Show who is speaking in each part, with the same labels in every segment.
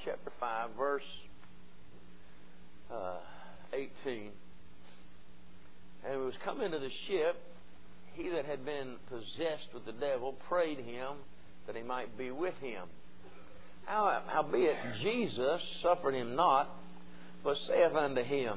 Speaker 1: chapter 5, verse 18. And he was coming to the ship. He that had been possessed with the devil prayed him that he might be with him. Howbeit Jesus suffered him not, but saith unto him,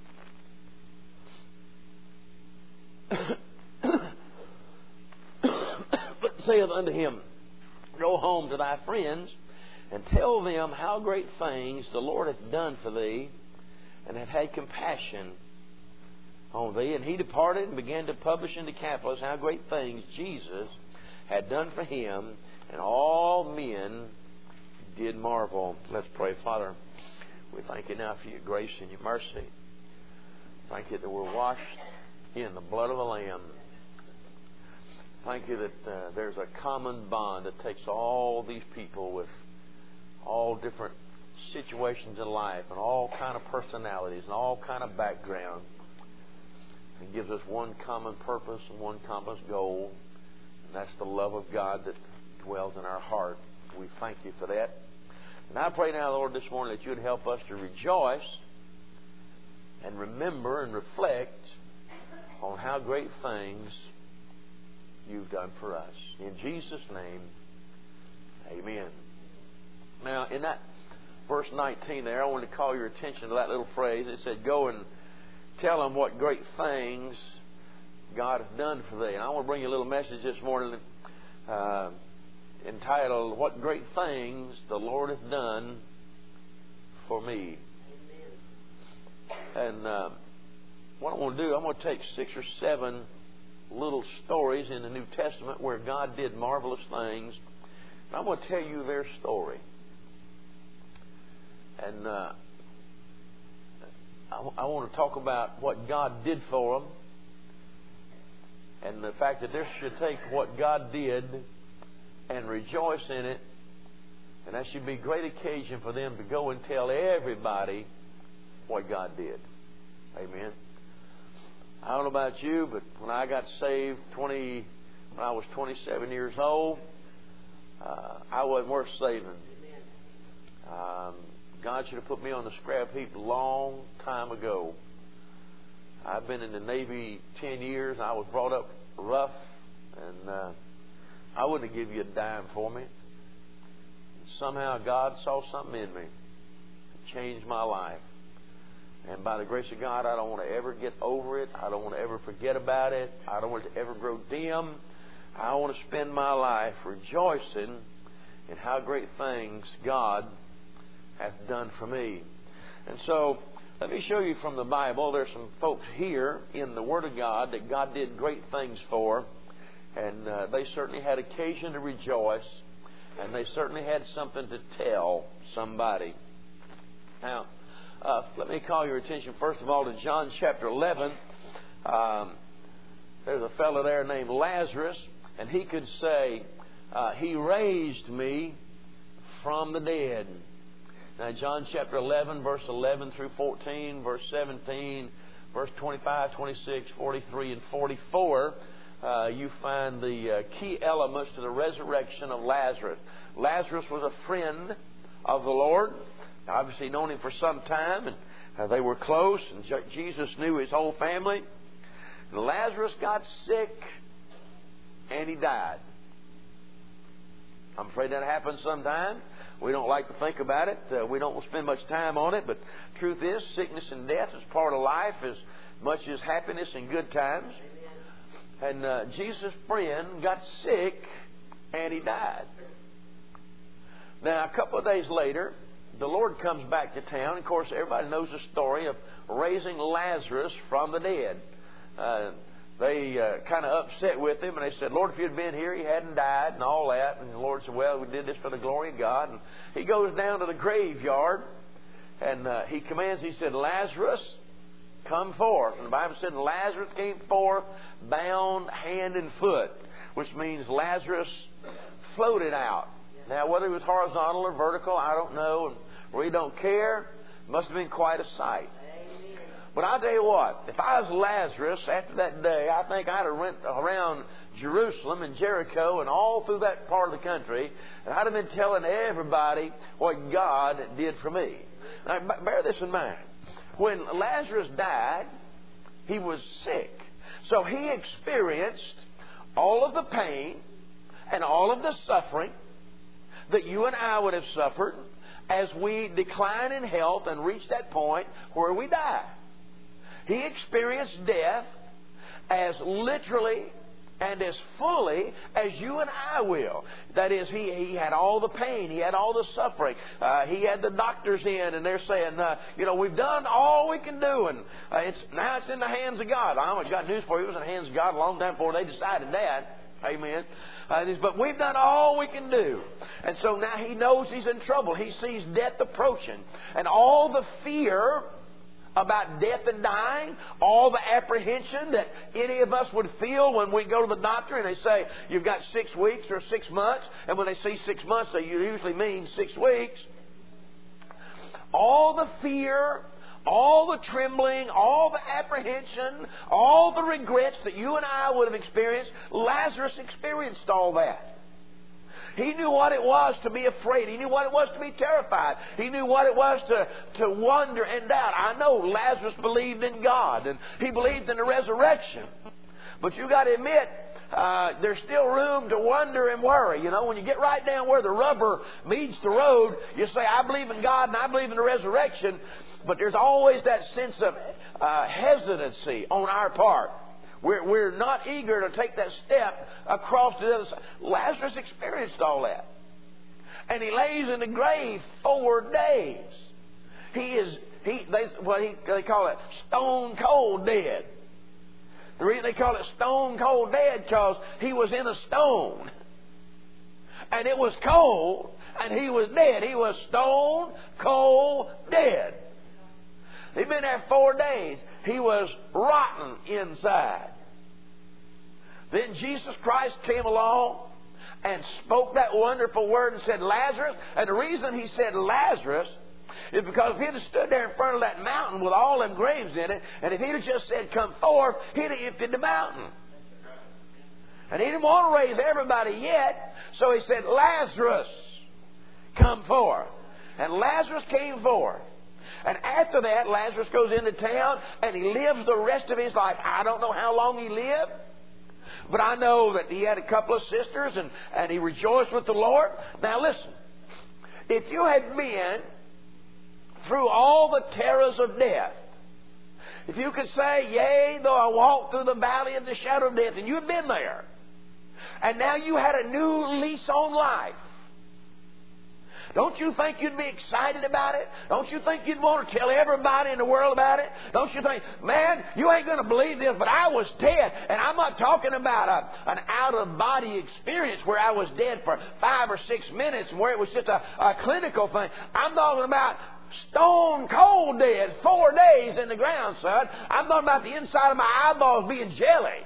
Speaker 1: Go home to thy friends, and tell them how great things the Lord hath done for thee, and hath had compassion on thee. And he departed and began to publish in Decapolis how great things Jesus had done for him, and all men did marvel. Let's pray. Father, we thank you now for your grace and your mercy. Thank you that we're washed in the blood of the Lamb. Thank you that there's a common bond that takes all these people with all different situations in life and all kind of personalities and all kind of background, and gives us one common purpose and one common goal, and that's the love of God that dwells in our heart. We thank you for that. And I pray now, Lord, this morning that you would help us to rejoice and remember and reflect on how great things you've done for us. In Jesus' name, amen. Now, in that verse 19 there, I want to call your attention to that little phrase. It said, go and tell them what great things God has done for thee. And I want to bring you a little message this morning entitled, What Great Things the Lord Hath Done for Me. Amen. And what I want to do, I'm going to take 6 or 7 little stories in the New Testament where God did marvelous things. And I'm going to tell you their story. And I want to talk about what God did for them, and the fact that they should take what God did and rejoice in it, and that should be a great occasion for them to go and tell everybody what God did. Amen. I don't know about you, but when I got saved when I was 27 years old, I wasn't worth saving. God should have put me on the scrap heap a long time ago. I've been in the Navy 10 years. I was brought up rough, and I wouldn't give you a dime for me. Somehow God saw something in me. It changed my life. And by the grace of God, I don't want to ever get over it. I don't want to ever forget about it. I don't want it to ever grow dim. I want to spend my life rejoicing in how great things God hath done for me. And so, let me show you from the Bible. There's some folks here in the Word of God that God did great things for. And they certainly had occasion to rejoice. And they certainly had something to tell somebody. Now, let me call your attention first of all to John chapter 11. There's a fellow there named Lazarus, and he could say, He raised me from the dead. Now, John chapter 11, verse 11 through 14, verse 17, verse 25, 26, 43, and 44, you find the key elements to the resurrection of Lazarus. Lazarus was a friend of the Lord. Obviously known him for some time, and they were close, and Jesus knew his whole family. And Lazarus got sick, and he died. I'm afraid that happens sometime. We don't like to think about it. We don't spend much time on it, but truth is, sickness and death is part of life as much as happiness and good times. And Jesus' friend got sick, and he died. Now, a couple of days later, the Lord comes back to town. Of course, everybody knows the story of raising Lazarus from the dead. They kind of upset with him, and they said, Lord, if you'd been here, he hadn't died, and all that. And the Lord said, well, we did this for the glory of God. And he goes down to the graveyard, and he commands, he said, Lazarus, come forth. And the Bible said Lazarus came forth bound hand and foot, which means Lazarus floated out. Now, whether it was horizontal or vertical, I don't know, and we don't care. It must have been quite a sight. But I'll tell you what, if I was Lazarus after that day, I think I'd have went around Jerusalem and Jericho and all through that part of the country, and I'd have been telling everybody what God did for me. Now, bear this in mind. When Lazarus died, he was sick. So he experienced all of the pain and all of the suffering that you and I would have suffered as we decline in health and reach that point where we die. He experienced death as literally and as fully as you and I will. That is, he had all the pain. He had all the suffering. He had the doctors in, and they're saying, we've done all we can do, and now it's in the hands of God. I've got news for you. It was in the hands of God a long time before they decided that. Amen. But we've done all we can do. And so now he knows he's in trouble. He sees death approaching. And all the fear about death and dying, all the apprehension that any of us would feel when we go to the doctor and they say, you've got 6 weeks or 6 months. And when they say 6 months, they usually mean 6 weeks. All the fear, all the trembling, all the apprehension, all the regrets that you and I would have experienced, Lazarus experienced all that. He knew what it was to be afraid. He knew what it was to be terrified. He knew what it was to wonder and doubt. I know Lazarus believed in God and he believed in the resurrection. But you got to admit, there's still room to wonder and worry. When you get right down where the rubber meets the road, you say, I believe in God and I believe in the resurrection. But there's always that sense of hesitancy on our part. We're not eager to take that step across to the other side. Lazarus experienced all that. And he lays in the grave 4 days. They call it stone cold dead. The reason they call it stone cold dead because he was in a stone. And it was cold and he was dead. He was stone cold dead. He'd been there 4 days. He was rotten inside. Then Jesus Christ came along and spoke that wonderful word and said, Lazarus. And the reason he said Lazarus is because if he'd have stood there in front of that mountain with all them graves in it, and if he'd have just said, come forth, he'd have emptied the mountain. And he didn't want to raise everybody yet, so he said, Lazarus, come forth. And Lazarus came forth. And after that, Lazarus goes into town and he lives the rest of his life. I don't know how long he lived, but I know that he had a couple of sisters and he rejoiced with the Lord. Now listen, if you had been through all the terrors of death, if you could say, yea, though I walk through the valley of the shadow of death, and you had been there, and now you had a new lease on life, don't you think you'd be excited about it? Don't you think you'd want to tell everybody in the world about it? Don't you think, man, you ain't going to believe this, but I was dead. And I'm not talking about an out-of-body experience where I was dead for 5 or 6 minutes and where it was just a clinical thing. I'm talking about stone cold dead, 4 days in the ground, son. I'm talking about the inside of my eyeballs being jelly.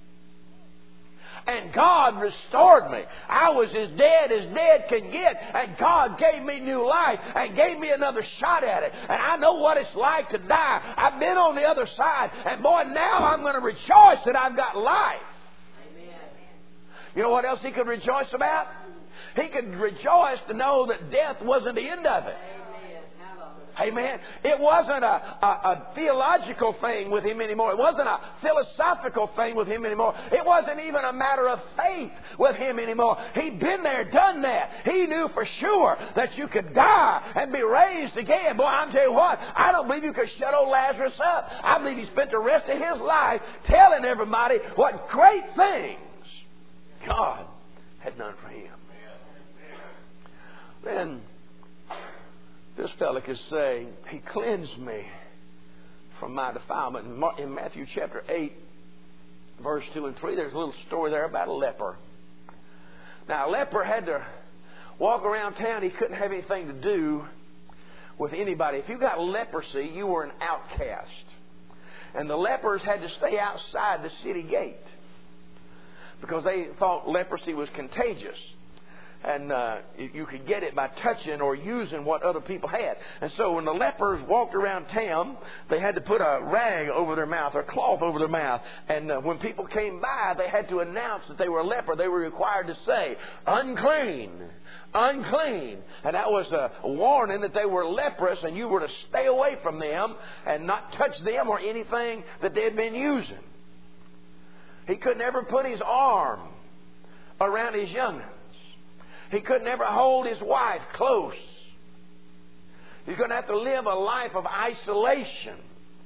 Speaker 1: And God restored me. I was as dead can get. And God gave me new life and gave me another shot at it. And I know what it's like to die. I've been on the other side. And boy, now I'm going to rejoice that I've got life. Amen. You know what else he could rejoice about? He could rejoice to know that death wasn't the end of it. Amen. It wasn't a theological thing with him anymore. It wasn't a philosophical thing with him anymore. It wasn't even a matter of faith with him anymore. He'd been there, done that. He knew for sure that you could die and be raised again. Boy, I'm telling you what, I don't believe you could shut old Lazarus up. I believe he spent the rest of his life telling everybody what great things God had done for him. Then this fellow could say, He cleansed me from my defilement. In Matthew chapter 8, verse 2 and 3, there's a little story there about a leper. Now, a leper had to walk around town. He couldn't have anything to do with anybody. If you got leprosy, you were an outcast. And the lepers had to stay outside the city gate because they thought leprosy was contagious. And you could get it by touching or using what other people had. And so when the lepers walked around town, they had to put a rag over their mouth or cloth over their mouth. And when people came by, they had to announce that they were a leper. They were required to say, unclean, unclean. And that was a warning that they were leprous, and you were to stay away from them and not touch them or anything that they had been using. He could never put his arm around his young'uns. He could never hold his wife close. He's going to have to live a life of isolation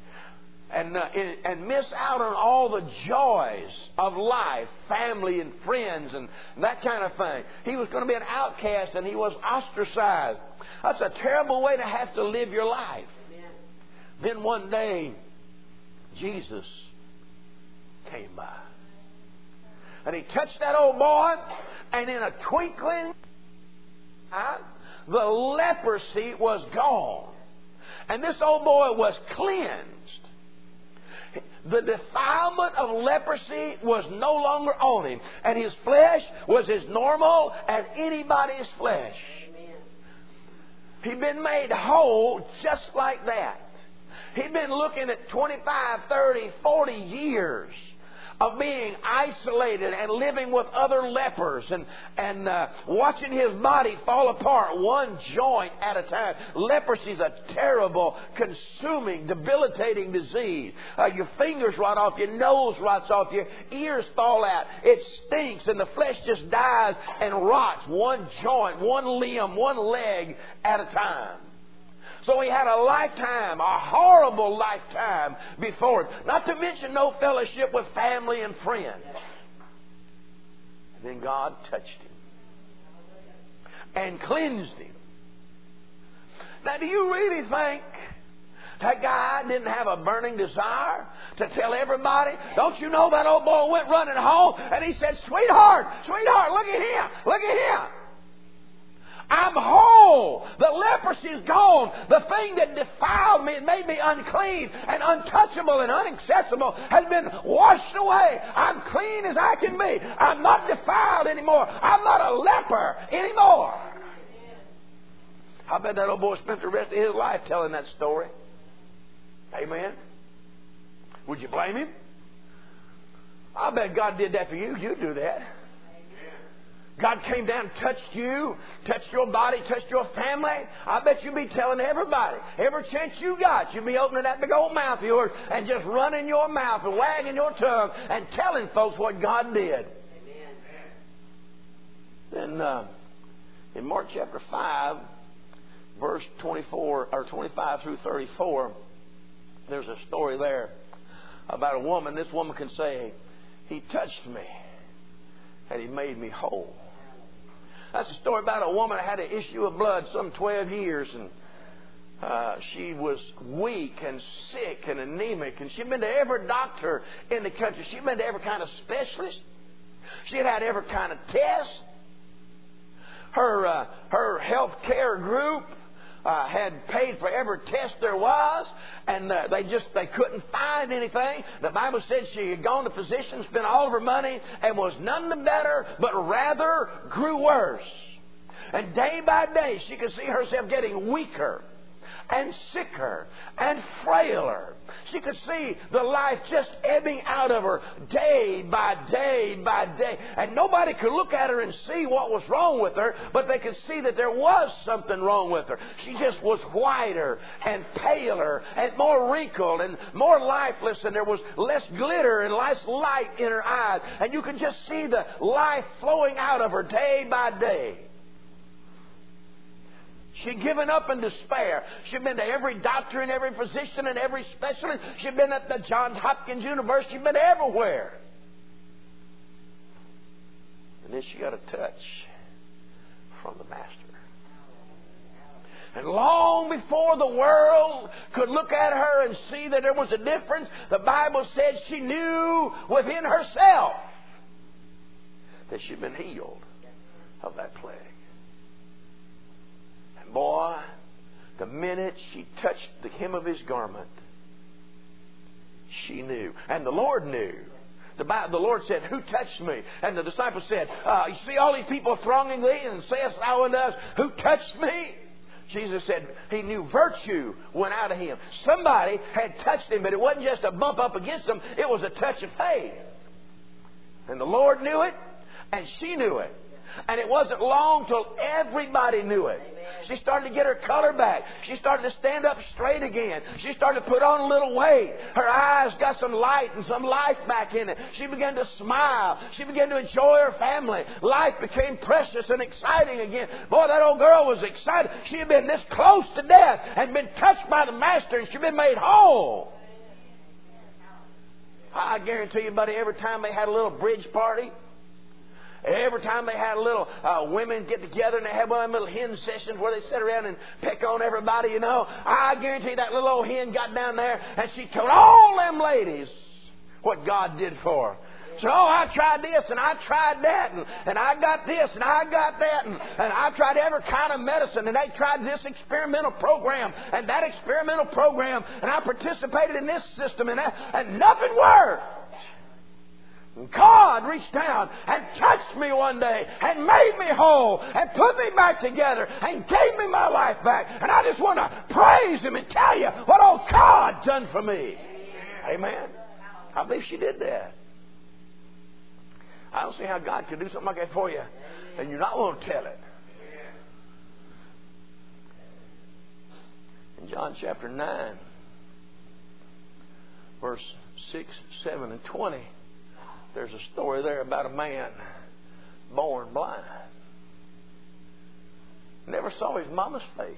Speaker 1: and miss out on all the joys of life, family and friends and that kind of thing. He was going to be an outcast, and he was ostracized. That's a terrible way to have to live your life. Amen. Then one day, Jesus came by. And he touched that old boy, and in a twinkling, the leprosy was gone. And this old boy was cleansed. The defilement of leprosy was no longer on him. And his flesh was as normal as anybody's flesh. He'd been made whole just like that. He'd been looking at 25, 30, 40 years of being isolated and living with other lepers and watching his body fall apart one joint at a time. Leprosy is a terrible, consuming, debilitating disease. Your fingers rot off, your nose rots off, your ears fall out. It stinks, and the flesh just dies and rots one joint, one limb, one leg at a time. So he had a lifetime, a horrible lifetime before him. Not to mention no fellowship with family and friends. And then God touched him and cleansed him. Now, do you really think that guy didn't have a burning desire to tell everybody? Don't you know that old boy went running home and he said, sweetheart, sweetheart, look at him, look at him. I'm whole. The leprosy is gone. The thing that defiled me and made me unclean and untouchable and inaccessible has been washed away. I'm clean as I can be. I'm not defiled anymore. I'm not a leper anymore. I bet that old boy spent the rest of his life telling that story. Amen. Would you blame him? I bet God did that for you. You'd do that. God came down and touched you, touched your body, touched your family. I bet you'd be telling everybody. Every chance you got, you'd be opening that big old mouth of yours and just running your mouth and wagging your tongue and telling folks what God did. Amen. Then in Mark chapter 5, verse 24 or 25 through 34, there's a story there about a woman. This woman can say, He touched me and He made me whole. That's a story about a woman that had an issue of blood some 12 years, and she was weak and sick and anemic, and she'd been to every doctor in the country. She'd been to every kind of specialist. She had had every kind of test. Her health care group had paid for every test there was, and they couldn't find anything. The Bible said she had gone to physicians, spent all of her money, and was none the better, but rather grew worse. And day by day she could see herself getting weaker and sicker and frailer. She could see the life just ebbing out of her day by day by day. And nobody could look at her and see what was wrong with her, but they could see that there was something wrong with her. She just was whiter and paler and more wrinkled and more lifeless, and there was less glitter and less light in her eyes. And you could just see the life flowing out of her day by day. She'd given up in despair. She'd been to every doctor and every physician and every specialist. She'd been at the Johns Hopkins University. She'd been everywhere. And then she got a touch from the Master. And long before the world could look at her and see that there was a difference, the Bible said she knew within herself that she'd been healed of that plague. Boy, the minute she touched the hem of His garment, she knew. And the Lord knew The Lord said, who touched me? And the disciples said, you see all these people thronging thee, and sayest thou unto us, who touched me? Jesus said he knew virtue went out of him. Somebody had touched him, but it wasn't just a bump up against him. It was a touch of faith. And the Lord knew it, and she knew it. And it wasn't long till everybody knew it. She started to get her color back. She started to stand up straight again. She started to put on a little weight. Her eyes got some light and some life back in it. She began to smile. She began to enjoy her family. Life became precious and exciting again. Boy, that old girl was excited. She had been this close to death and been touched by the Master, and she'd been made whole. I guarantee you, buddy, every time they had a little bridge party, every time they had a little women get together and they had one of them little hen sessions where they sit around and pick on everybody, you know, I guarantee that little old hen got down there and she told all them ladies what God did for her. So, I tried this and I tried that and I got this and I got that and I tried every kind of medicine, and they tried this experimental program and that experimental program, and I participated in this system and that, and nothing worked. God reached down and touched me one day and made me whole and put me back together and gave me my life back. And I just want to praise Him and tell you what old God done for me. Amen. I believe she did that. I don't see how God could do something like that for you and you're not going to tell it. In John chapter 9, verse 6, 7, and 20, there's a story there about a man born blind. Never saw his mama's face.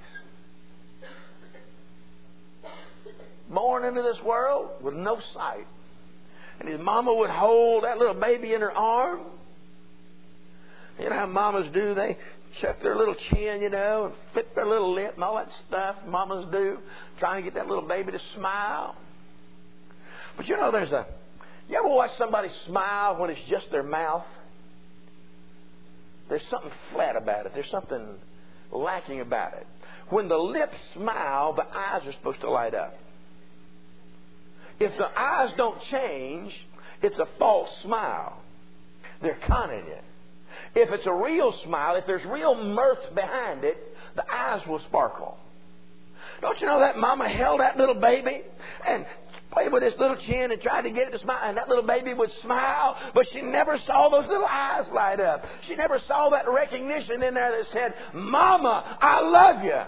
Speaker 1: Born into this world with no sight. And his mama would hold that little baby in her arm. You know how mamas do? They chuck their little chin, you know, and flip their little lip and all that stuff mamas do, trying to get that little baby to smile. But you know, you ever watch somebody smile when it's just their mouth? There's something flat about it. There's something lacking about it. When the lips smile, the eyes are supposed to light up. If the eyes don't change, it's a false smile. They're conning it. If it's a real smile, if there's real mirth behind it, the eyes will sparkle. Don't you know that mama held that little baby and played with his little chin and tried to get it to smile, and that little baby would smile, but she never saw those little eyes light up. She never saw that recognition in there that said, Mama, I love you.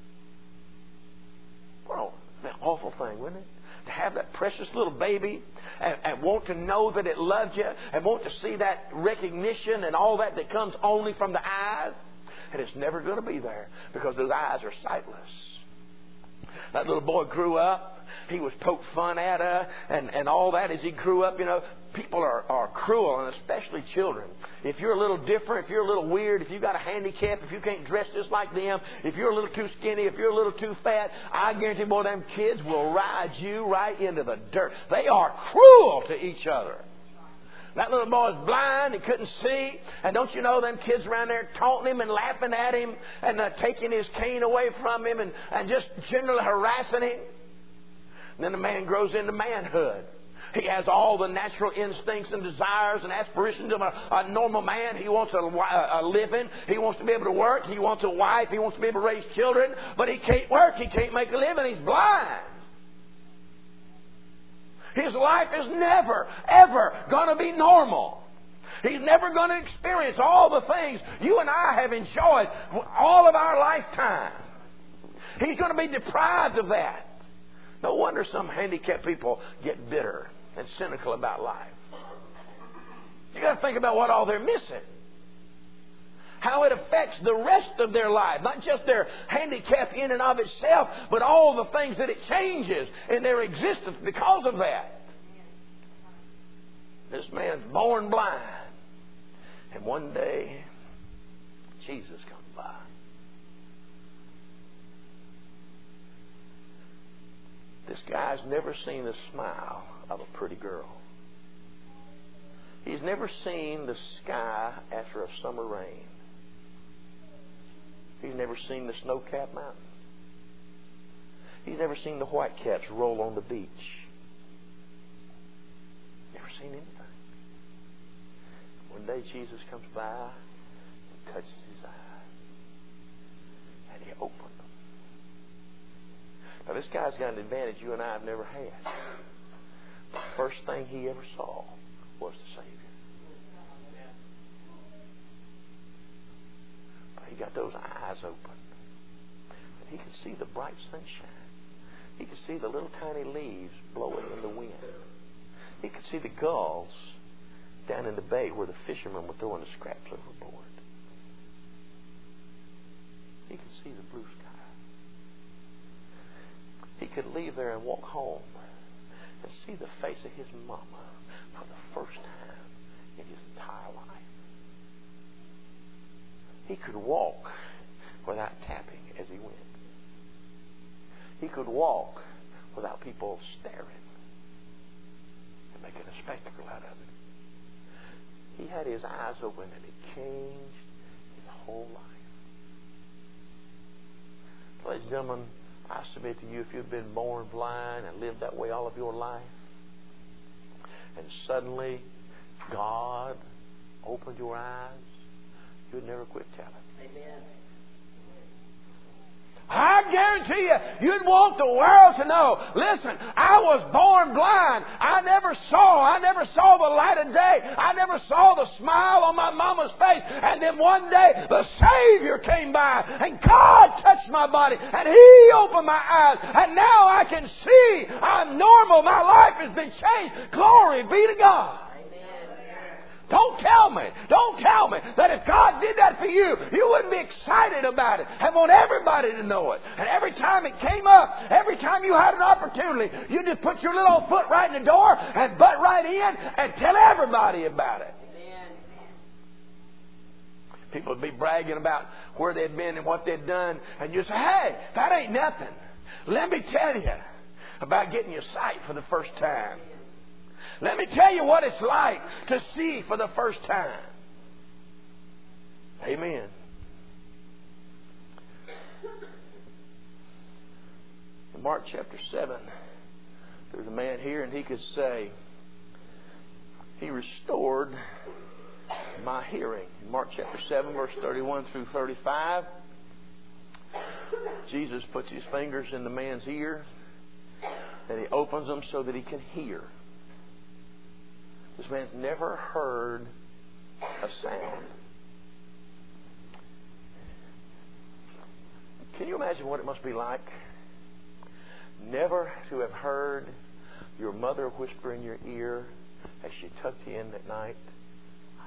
Speaker 1: Well, an awful thing, wouldn't it? To have that precious little baby and want to know that it loved you and want to see that recognition and all that comes only from the eyes. And it's never going to be there because those eyes are sightless. That little boy grew up. He was poked fun at and all that as he grew up. You know, people are cruel, and especially children. If you're a little different, if you're a little weird, if you've got a handicap, if you can't dress just like them, if you're a little too skinny, if you're a little too fat, I guarantee, boy, them kids will ride you right into the dirt. They are cruel to each other. That little boy's blind, he couldn't see. And don't you know them kids around there taunting him and laughing at him and taking his cane away from him and just generally harassing him. And then the man grows into manhood. He has all the natural instincts and desires and aspirations of a normal man. He wants a living. He wants to be able to work. He wants a wife. He wants to be able to raise children. But he can't work. He can't make a living. He's blind. His life is never, ever going to be normal. He's never going to experience all the things you and I have enjoyed all of our lifetime. He's going to be deprived of that. No wonder some handicapped people get bitter and cynical about life. You got to think about what all they're missing. How it affects the rest of their life. Not just their handicap in and of itself, but all the things that it changes in their existence because of that. This man's born blind. And one day, Jesus comes by. This guy's never seen the smile of a pretty girl. He's never seen the sky after a summer rain. He's never seen the snow-capped mountain. He's never seen the whitecaps roll on the beach. Never seen anything. One day Jesus comes by and touches his eyes. And he opened them. Now this guy's got an advantage you and I have never had. The first thing he ever saw was the Savior. But he got those eyes open. And he could see the bright sunshine. He could see the little tiny leaves blowing in the wind. He could see the gulls down in the bay where the fishermen were throwing the scraps overboard. He could see the blue sky. He could leave there and walk home and see the face of his mama for the first time in his entire life. He could walk without tapping as he went. He could walk without people staring and making a spectacle out of it. He had his eyes open and it changed his whole life. Ladies and gentlemen, I submit to you, if you've been born blind and lived that way all of your life, and suddenly God opened your eyes, you'd never quit telling. Amen. I guarantee you, you'd want the world to know. Listen, I was born blind. I never saw the light of day. I never saw the smile on my mama's face. And then one day, the Savior came by, and God touched my body, and He opened my eyes, and now I can see. I'm normal. My life has been changed. Glory be to God. Don't tell me that if God did that for you, you wouldn't be excited about it and want everybody to know it. And every time it came up, every time you had an opportunity, you just put your little foot right in the door and butt right in and tell everybody about it. People would be bragging about where they'd been and what they'd done, and you say, hey, that ain't nothing. Let me tell you about getting your sight for the first time. Let me tell you what it's like to see for the first time. Amen. In Mark chapter 7, there's a man here, and he could say, He restored my hearing. In Mark chapter 7, verse 31 through 35, Jesus puts His fingers in the man's ear, and He opens them so that he can hear. This man's never heard a sound. Can you imagine what it must be like? Never to have heard your mother whisper in your ear as she tucked you in at night, I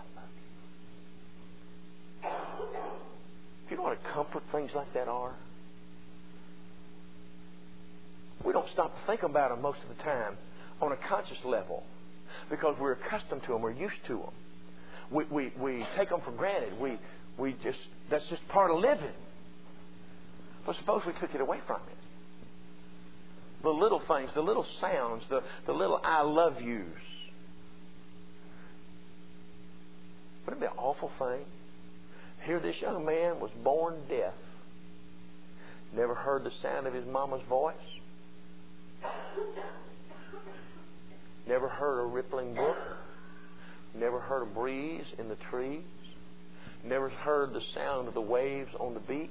Speaker 1: love you. You know what a comfort things like that are? We don't stop to think about them most of the time on a conscious level, because we're accustomed to them, we're used to them. We take them for granted. That's just part of living. But suppose we took it away from it. The little things, the little sounds, the little I love yous. Wouldn't it be an awful thing? Here this young man was born deaf. Never heard the sound of his mama's voice. Never heard a rippling brook. Never heard a breeze in the trees. Never heard the sound of the waves on the beach.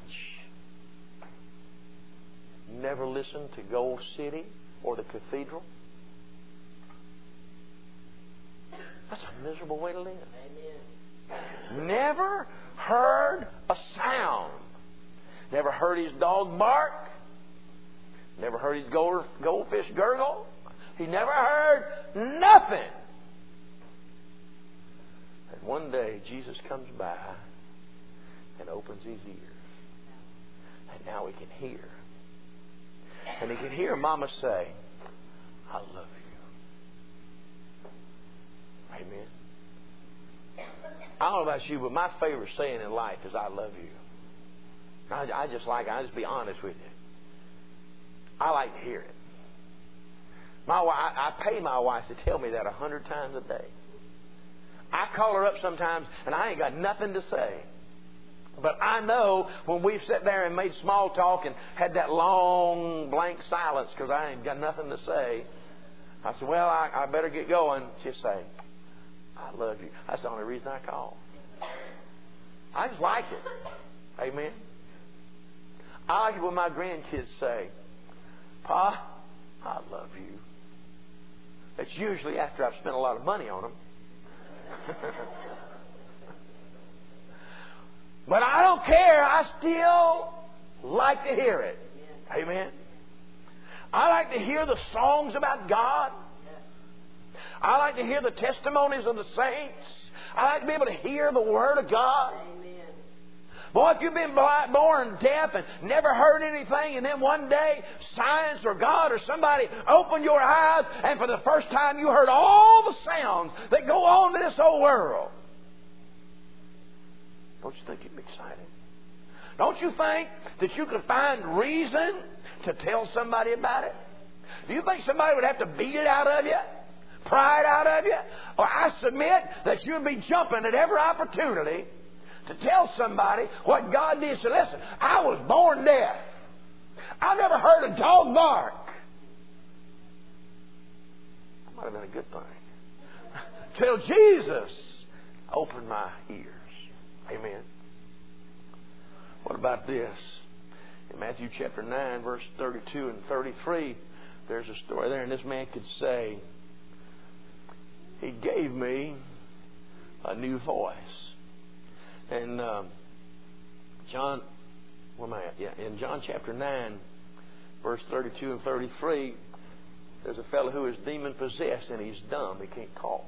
Speaker 1: Never listened to Gold City or the cathedral. That's a miserable way to live. Amen. Never heard a sound. Never heard his dog bark. Never heard his goldfish gurgle. He never heard nothing. And one day Jesus comes by and opens his ears. And now he can hear. And he can hear Mama say, I love you. Amen. I don't know about you, but my favorite saying in life is I love you. I just be honest with you. I like to hear it. I pay my wife to tell me that 100 times a day. I call her up sometimes and I ain't got nothing to say. But I know when we've sat there and made small talk and had that long blank silence because I ain't got nothing to say, I said, well, I better get going. She'll say, I love you. That's the only reason I call. I just like it. Amen. I like it when my grandkids say, Pa, I love you. It's usually after I've spent a lot of money on them. But I don't care. I still like to hear it. Amen. I like to hear the songs about God. I like to hear the testimonies of the saints. I like to be able to hear the Word of God. Boy, if you've been born deaf and never heard anything, and then one day science or God or somebody opened your eyes, and for the first time you heard all the sounds that go on in this whole world, don't you think you'd be excited? Don't you think that you could find reason to tell somebody about it? Do you think somebody would have to beat it out of you? Pry it out of you? Or I submit that you'd be jumping at every opportunity to tell somebody what God did. So listen, I was born deaf. I never heard a dog bark. That might have been a good thing. Till Jesus opened my ears. Amen. What about this? In Matthew chapter 9, verse 32 and 33, there's a story there, and this man could say, He gave me a new voice. And John, where am I at? Yeah, in John chapter 9, verse 32 and 33, there's a fellow who is demon possessed and he's dumb. He can't talk.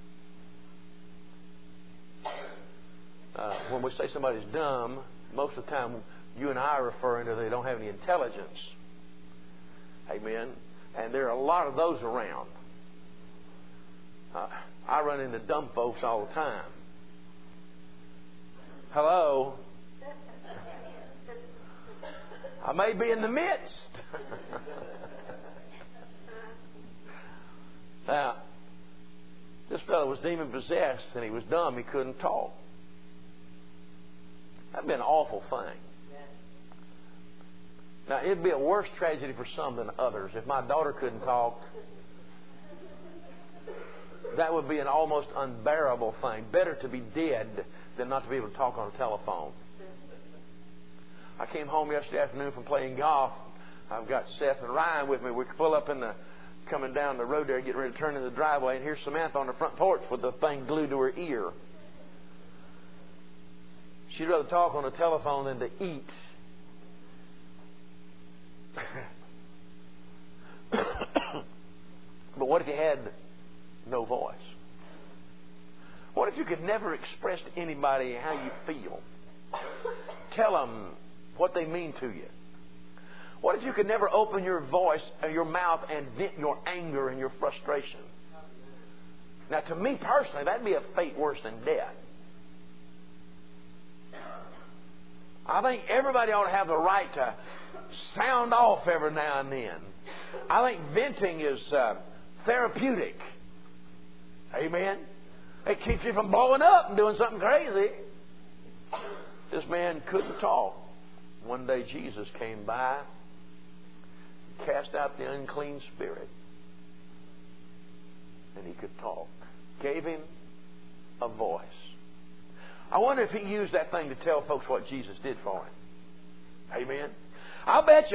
Speaker 1: When we say somebody's dumb, most of the time you and I are referring to they don't have any intelligence. Amen. And there are a lot of those around. I run into dumb folks all the time. Hello? I may be in the midst. Now, this fellow was demon possessed and he was dumb. He couldn't talk. That'd be an awful thing. Now, it'd be a worse tragedy for some than others. If my daughter couldn't talk, that would be an almost unbearable thing. Better to be dead than not to be able to talk on a telephone. I came home yesterday afternoon from playing golf. I've got Seth and Ryan with me. We pull up coming down the road there, getting ready to turn in the driveway, and here's Samantha on the front porch with the thing glued to her ear. She'd rather talk on a telephone than to eat. But what if you had no voice? What if you could never express to anybody how you feel? Tell them what they mean to you. What if you could never open your voice or your mouth and vent your anger and your frustration? Now, to me personally, that'd be a fate worse than death. I think everybody ought to have the right to sound off every now and then. I think venting is therapeutic. Amen. It keeps you from blowing up and doing something crazy. This man couldn't talk. One day Jesus came by, cast out the unclean spirit, and he could talk. Gave him a voice. I wonder if he used that thing to tell folks what Jesus did for him. Amen. I bet you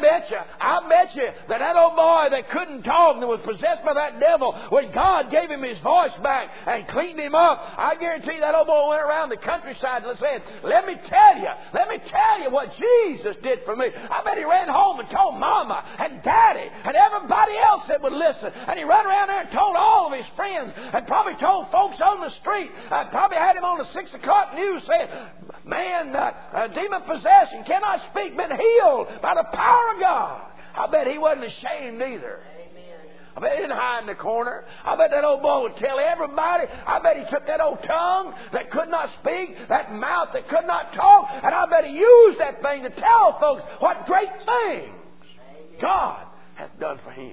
Speaker 1: that old boy that couldn't talk and was possessed by that devil, when God gave him his voice back and cleaned him up, I guarantee that old boy went around the countryside and said, let me tell you what Jesus did for me. I bet he ran home and told Mama and Daddy and everybody else that would listen. And he ran around there and told all of his friends and probably told folks on the street. Probably had him on the 6 o'clock news saying, man, demon possessed and cannot speak, been healed by the power of God. I bet he wasn't ashamed either. I bet he didn't hide in the corner. I bet that old boy would tell everybody. I bet he took that old tongue that could not speak, that mouth that could not talk, and I bet he used that thing to tell folks what great things God hath done for him.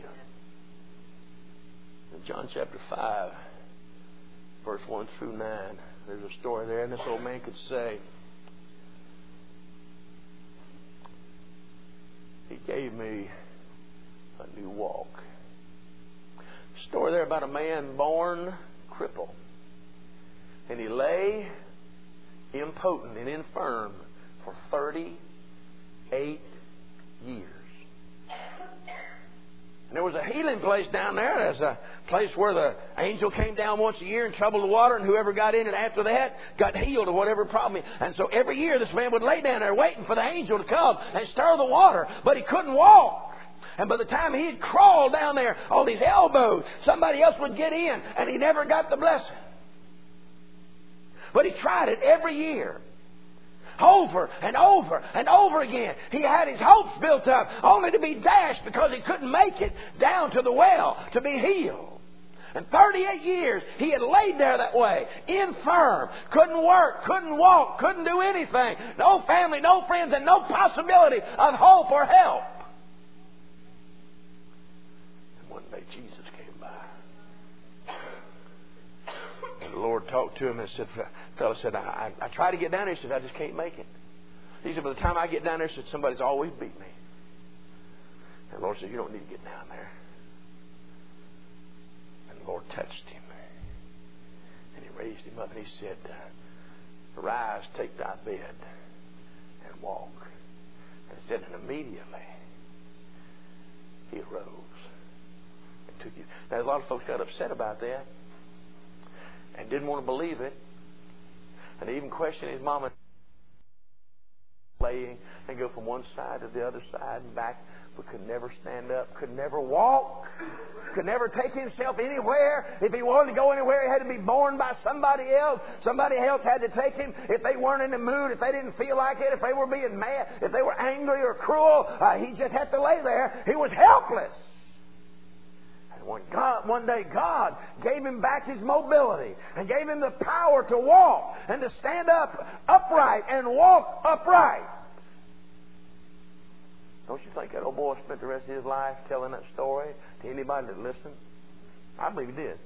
Speaker 1: In John chapter 5, verse 1 through 9, there's a story there, and this old man could say, He gave me a new walk. Story there about a man born crippled. And he lay impotent and infirm for 38 years. And there was a healing place down there. There's a place where the angel came down once a year and troubled the water, and whoever got in it after that got healed of whatever problem. And so every year this man would lay down there waiting for the angel to come and stir the water, but he couldn't walk. And by the time he had crawled down there on his elbows, somebody else would get in, and he never got the blessing. But he tried it every year. Over and over and over again. He had his hopes built up only to be dashed because he couldn't make it down to the well to be healed. And 38 years he had laid there that way, infirm, couldn't work, couldn't walk, couldn't do anything. No family, no friends, and no possibility of hope or help. And one day Jesus came by. And the Lord talked to him and said, fellow said, I try to get down there. He said, I just can't make it. He said, by the time I get down there, he said, somebody's always beat me. And the Lord said, you don't need to get down there. And the Lord touched him. And he raised him up and he said, arise, take thy bed, and walk. And he said, and immediately he arose and took you. Now, a lot of folks got upset about that and didn't want to believe it. And even questioned his mama, laying and go from one side to the other side and back, but could never stand up, could never walk, could never take himself anywhere. If he wanted to go anywhere, he had to be borne by somebody else. Somebody else had to take him. If they weren't in the mood, if they didn't feel like it, if they were being mad, if they were angry or cruel, he just had to lay there. He was helpless. One day God gave him back his mobility and gave him the power to walk and to stand up upright and walk upright. Don't you think that old boy spent the rest of his life telling that story to anybody that listened? I believe he did.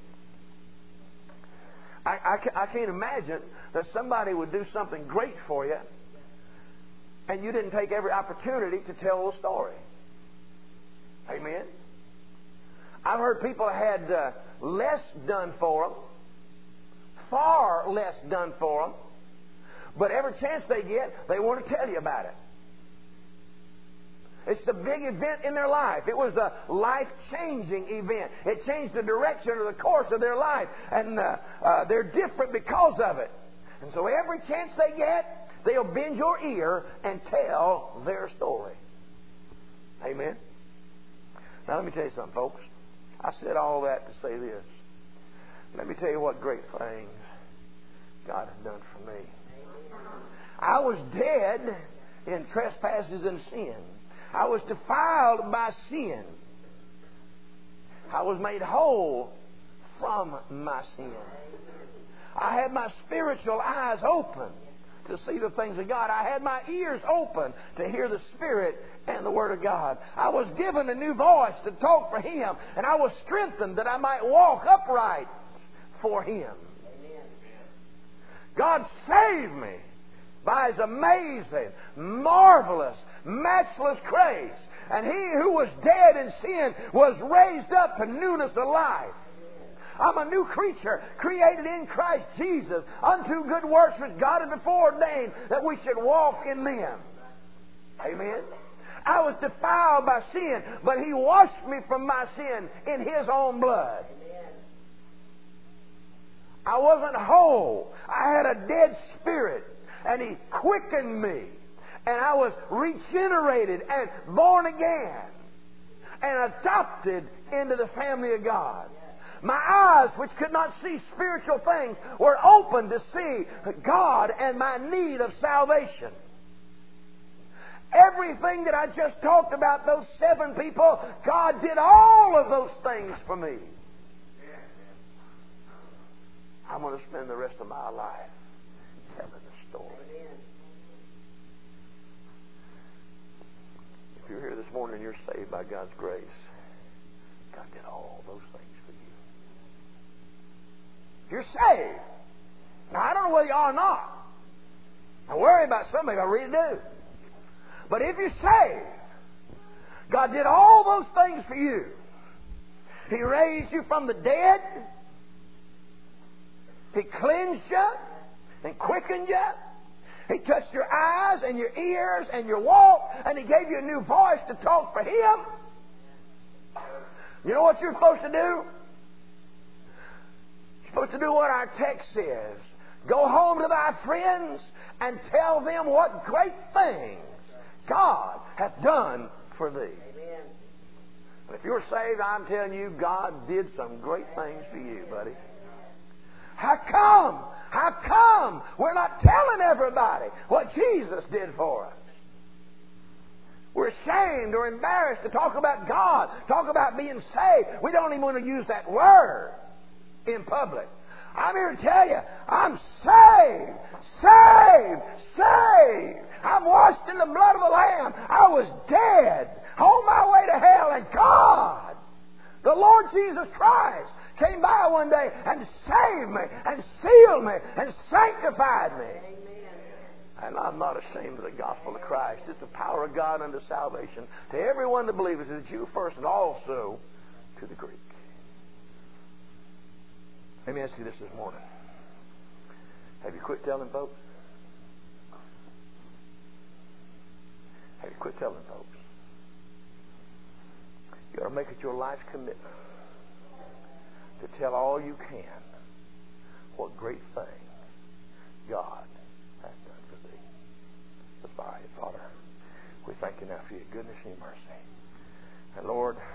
Speaker 1: I can't imagine that somebody would do something great for you and you didn't take every opportunity to tell the story. Amen? I've heard people had less done for them, far less done for them, but every chance they get, they want to tell you about it. It's the big event in their life. It was a life-changing event. It changed the direction or the course of their life, and they're different because of it. And so every chance they get, they'll bend your ear and tell their story. Amen? Now let me tell you something, folks. I said all that to say this. Let me tell you what great things God has done for me. I was dead in trespasses and sin. I was defiled by sin. I was made whole from my sin. I had my spiritual eyes open to see the things of God. I had my ears open to hear the Spirit and the Word of God. I was given a new voice to talk for Him, and I was strengthened that I might walk upright for Him. God saved me by His amazing, marvelous, matchless grace. And He who was dead in sin was raised up to newness of life. I'm a new creature, created in Christ Jesus, unto good works which God had before ordained that we should walk in them. Amen. I was defiled by sin, but He washed me from my sin in His own blood. I wasn't whole. I had a dead spirit, and He quickened me, and I was regenerated and born again and adopted into the family of God. My eyes, which could not see spiritual things, were open to see God and my need of salvation. Everything that I just talked about, those 7 people, God did all of those things for me. I'm going to spend the rest of my life telling the story. If you're here this morning and you're saved by God's grace, God did all those things for you. You're saved. Now, I don't know whether you are or not. I worry about somebody, I really do. But if you're saved, God did all those things for you. He raised you from the dead. He cleansed you and quickened you. He touched your eyes and your ears and your walk, and He gave you a new voice to talk for Him. You know what you're supposed to do? You're supposed to do what our text says. Go home to thy friends and tell them what great things God hath done for thee. Amen. And if you're saved, I'm telling you, God did some great things for you, buddy. How come? How come we're not telling everybody what Jesus did for us? We're ashamed or embarrassed to talk about God, talk about being saved. We don't even want to use that word in public. I'm here to tell you, I'm saved, saved, saved. I'm washed in the blood of the Lamb. I was dead, on my way to hell, and God, the Lord Jesus Christ, came by one day and saved me and sealed me and sanctified me. Amen. And I'm not ashamed of the gospel of Christ. It's the power of God unto salvation to everyone that believes, to the Jew first and also to the Greek. Let me ask you this morning. Have you quit telling folks? Have you quit telling folks? You ought to make it your life's commitment to tell all you can what great thing God has done for thee. Let's bow our heads, Father. We thank you now for your goodness and your mercy. And Lord,